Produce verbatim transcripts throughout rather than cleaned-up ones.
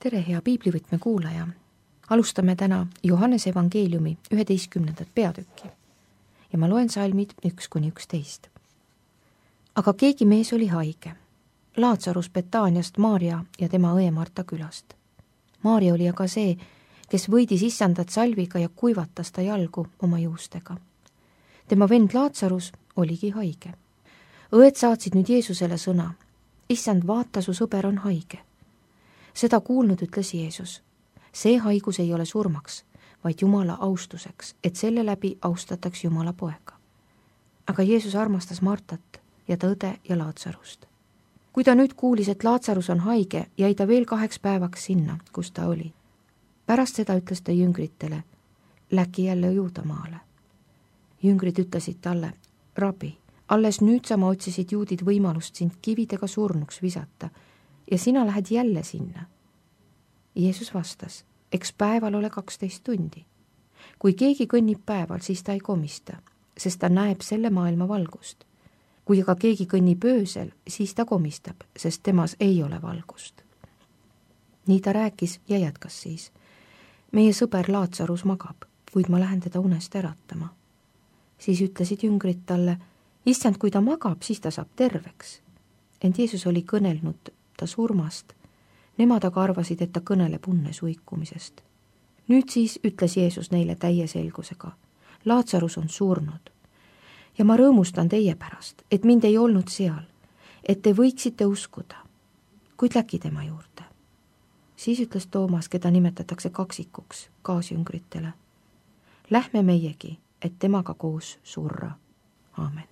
tere, hea piiblivõtme kuulaja! Alustame täna Johannese evangeeliumi üheteistkümnendat peatükki ja ma loen salmid üks kuni üksteist. Aga keegi mees oli haige, Laatsarus Betaaniast Maarja ja tema õe Marta külast. Maarja oli aga see, kes võidis issandat salviga ja kuivatas ta jalgu oma juustega. Tema vend Laatsarus oligi haige. Õed saatsid nüüd Jeesusele sõna: issand, vaata, su sõber on haige. Seda kuulnud ütles Jeesus: see haigus ei ole surmaks, vaid Jumala austuseks, et selle läbi austataks Jumala poega. Aga Jeesus armastas Martat ja ta õde ja Laatsarust. Kui ta nüüd kuulis, et Laatsarus on haige, jäi ta veel kaheks päevaks sinna, kus ta oli. Pärast seda ütles ta jüngritele: läki jälle Juudamaale. Jüngrid ütlesid talle: Rabbi, alles nüüd sama otsisid juudid võimalust sind kividega surnuks visata ja sina lähed jälle sinna. Jeesus vastas: eks päeval ole kaksteist tundi. Kui keegi kõnnib päeval, siis ta ei komista, sest ta näeb selle maailma valgust. Kui aga keegi kõnnib öösel, siis ta komistab, sest temas ei ole valgust. Nii ta rääkis ja jätkas siis: meie sõber Laatsarus magab, kuid ma lähen teda unest äratama. Siis ütlesid jüngrid talle: issand, kui ta magab, siis ta saab terveks. Ent Jeesus oli kõnelnud ta surmast. Nemad aga arvasid, et ta kõneleb unnes uikumisest. Nüüd siis ütles Jeesus neile täie selgusega: Laatsarus on surnud. Ja ma rõõmustan teie pärast, et mind ei olnud seal, et te võiksite uskuda. Kuid läki tema juurde. Siis ütles Toomas, keda nimetatakse kaksikuks, kaasjüngritele: lähme meiegi, et temaga koos surra. Aamen.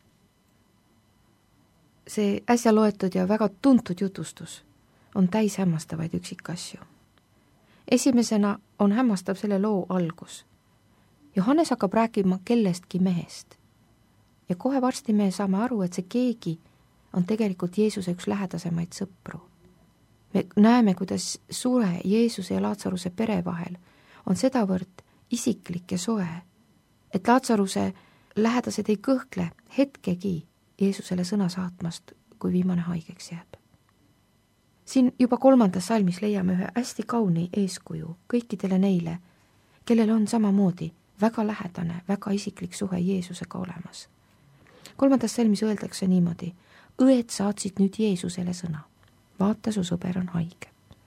See äsja loetud ja väga tuntud jutustus on täis hämmastavaid üksikasju. Esimesena on hämmastav selle loo algus. Johannes hakkab rääkima kellestki mehest. Ja kohe varsti me saame aru, et see keegi on tegelikult Jeesuse üks lähedasemaid sõpru. Me näeme, kuidas suhe Jeesuse ja Laatsaruse pere vahel on sedavõrd isiklik ja soe, et Laatsaruse lähedased ei kõhkle hetkegi Jeesusele sõna saatmast, kui viimane haigeks jääb. Siin juba kolmandas salmis leiame ühe hästi kauni eeskuju kõikidele neile, kellel on samamoodi väga lähedane, väga isiklik suhe Jeesusega olemas. Kolmandas salmis öeldakse niimoodi: õed saatsid nüüd Jeesusele sõna: vaata, su sõber on haige.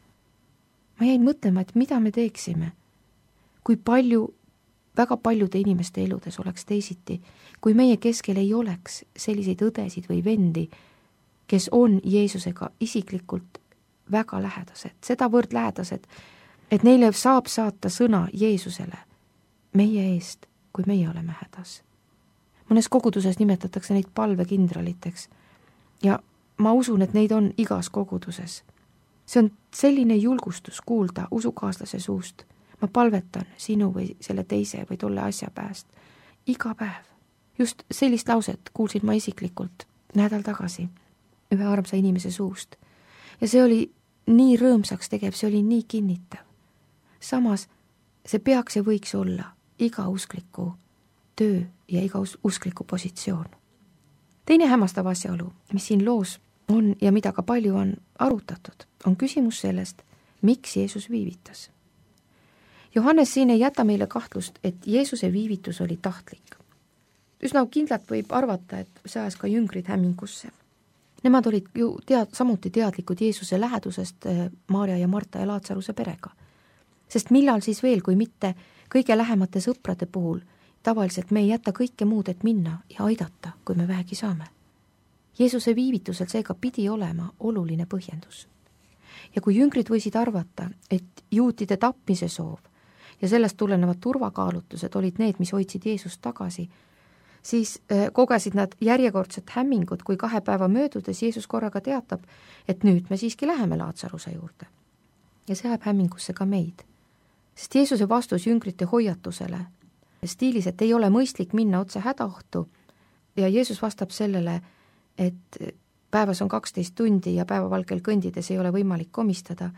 Ma jäin mõtlema, et mida me teeksime, kui palju, väga paljude inimeste eludes oleks teisiti, kui meie keskel ei oleks selliseid õdesid või vendi, kes on Jeesusega isiklikult väga lähedased, sedavõrd lähedased, et neile saab saata sõna Jeesusele meie eest, kui meie oleme hädas. Mõnes koguduses nimetatakse neid palvekindraliteks ja ma usun, et neid on igas koguduses. See on selline julgustus kuulda usukaaslase suust: ma palvetan sinu või selle teise või tolle asja pääst iga päev. Just sellist lauset kuulsin ma isiklikult nädal tagasi ühe armsa inimese suust ja see oli nii rõõmsaks tegev, see oli nii kinnitav. Samas see peaks ja võiks olla iga uskliku töö ja iga uskliku positsioon. Teine hämmastav asjaolu, mis siin loos on ja mida ka palju on arutatud, on küsimus sellest, miks Jeesus viivitas. Johannes siin ei jäta meile kahtlust, et Jeesuse viivitus oli tahtlik. Üsna kindlalt võib arvata, et see ajas ka jüngrid hämmingusse. Nemad olid ju tead, samuti teadlikud Jeesuse lähedusest Maarja ja Marta ja Laatsaruse perega. Sest millal siis veel, kui mitte kõige lähemate sõprade puhul, tavaliselt me ei jäta kõike muud, et minna ja aidata, kui me vähegi saame. Jeesuse viivitusel seega pidi olema oluline põhjendus. Ja kui jüngrid võisid arvata, et juutide tapmise soov ja sellest tulenevad turvakaalutlused olid need, mis hoidsid Jeesust tagasi, siis kogesid nad järjekordset hämmingut, kui kahe päeva möödudes Jeesus korraga teatab, et nüüd me siiski läheme Laatsaruse juurde. Ja see ajab hämmingusse ka meid. Sest Jeesuse vastus jüngrite hoiatusele stiilis, et ei ole mõistlik minna otse hädaohtu ja Jeesus vastab sellele, et päevas on kaksteist tundi ja päevavalgel kõndides ei ole võimalik komistada.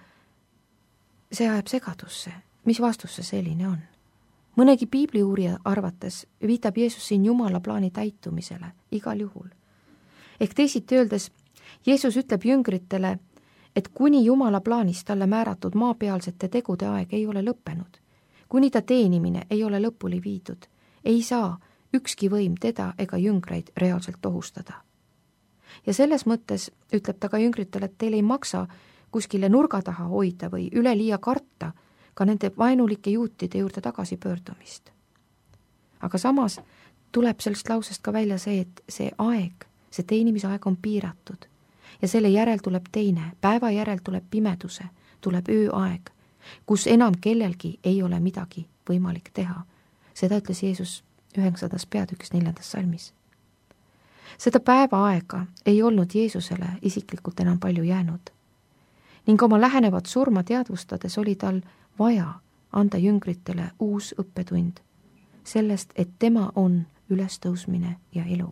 See ajab segadusse. Mis vastus see selline on? Mõnegi piibliuurija arvates viitab Jeesus siin Jumala plaani täitumisele igal juhul. Ehk teisiti öeldes, Jeesus ütleb jüngritele, et kuni Jumala plaanis talle määratud maapealsete tegude aeg ei ole lõppenud, kuni ta teenimine ei ole lõpuni viidud, ei saa ükski võim teda ega jüngreid reaalselt ohustada. Ja selles mõttes ütleb ta ka jüngritele, et teil ei maksa kuskile nurga taha hoida või üleliia karta ka nende vaenulike juutide juurde tagasi pöördumist. Aga samas tuleb sellest lausest ka välja see, et see aeg, see teenimisaeg on piiratud ja selle järel tuleb teine, päeva järel tuleb pimeduse, tuleb ööaeg, kus enam kellelgi ei ole midagi võimalik teha. Seda ütles Jeesus üheksandas peatükis neljandas salmis. Seda päevaaega ei olnud Jeesusele isiklikult enam palju jäänud ning oma lähenevat surma teadvustades oli tal vaja anda jüngritele uus õppetund sellest, et tema on ülestõusmine ja elu.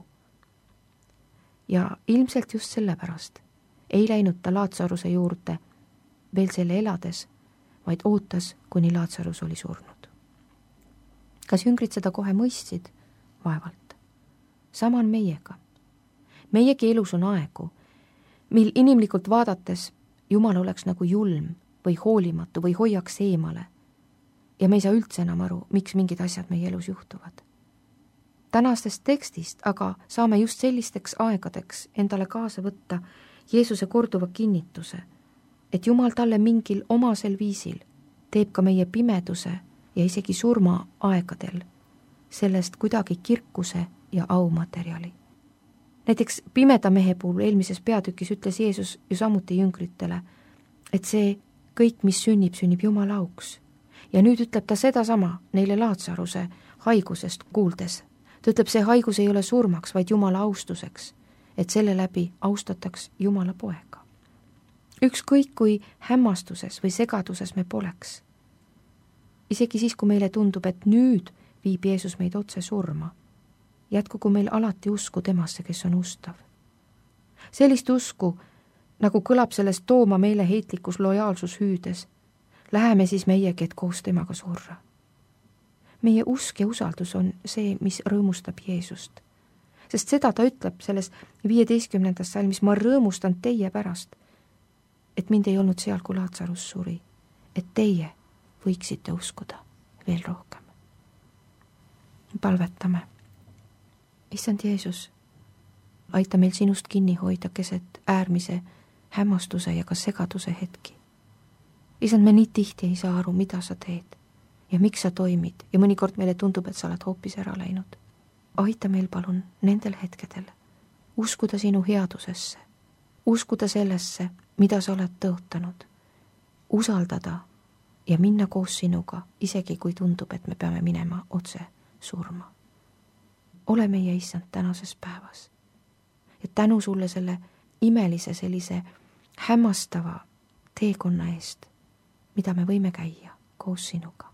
Ja ilmselt just sellepärast ei läinud ta Laatsaruse juurde veel selle elades, vaid ootas, kuni Laatsarus oli surnud. Kas jüngrid seda kohe mõistsid? Vaevalt. Sama on meiega. Meiegi elus on aegu, mil inimlikult vaadates Jumal oleks nagu julm või hoolimatu või hoiaks eemale ja me ei saa üldse enam aru, miks mingid asjad meie elus juhtuvad. Tänastest tekstist aga saame just sellisteks aegadeks endale kaasa võtta Jeesuse korduva kinnituse, et Jumal talle mingil omasel viisil teeb ka meie pimeduse ja isegi surma aegadel sellest kuidagi kirkuse ja aumaterjali. Näiteks pimeda mehe puhul eelmises peatükis ütles Jeesus ju samuti jüngritele, et see kõik, mis sünnib, sünnib Jumala auks. Ja nüüd ütleb ta sedasama neile Laatsaruse haigusest kuuldes. Ta ütleb, see haigus ei ole surmaks, vaid Jumala austuseks, et selle läbi austataks Jumala poega. Ükskõik kui hämmastuses või segaduses me poleks. Isegi siis, kui meile tundub, et nüüd viib Jeesus meid otse surma, jätkugu meil alati usku temasse, kes on ustav. Sellist usku, nagu kõlab sellest tooma meile heitlikus lojaalsus hüüdes, läheme siis meiegi, et koos temaga surra. Meie usk ja usaldus on see, mis rõõmustab Jeesust. Sest seda ta ütleb selles viieteistkümnendas salmis, ma rõõmustan teie pärast, et mind ei olnud seal, kui Laatsarus suri, et teie võiksite uskuda veel rohkem. Palvetame. Issand Jeesus, aita meil sinust kinni hoida keset äärmise hämmastuse ja ka segaduse hetki. Issand, me nii tihti ei saa aru, mida sa teed ja miks sa toimid ja mõnikord meile tundub, et sa oled hoopis ära läinud. Aita meil palun nendel hetkedel uskuda sinu headusesse, uskuda sellesse, mida sa oled tõotanud, usaldada ja minna koos sinuga, isegi kui tundub, et me peame minema otse surma. Ole meie Issand tänases päevas ja tänu sulle selle imelise sellise hämmastava teekonna eest, mida me võime käia koos sinuga.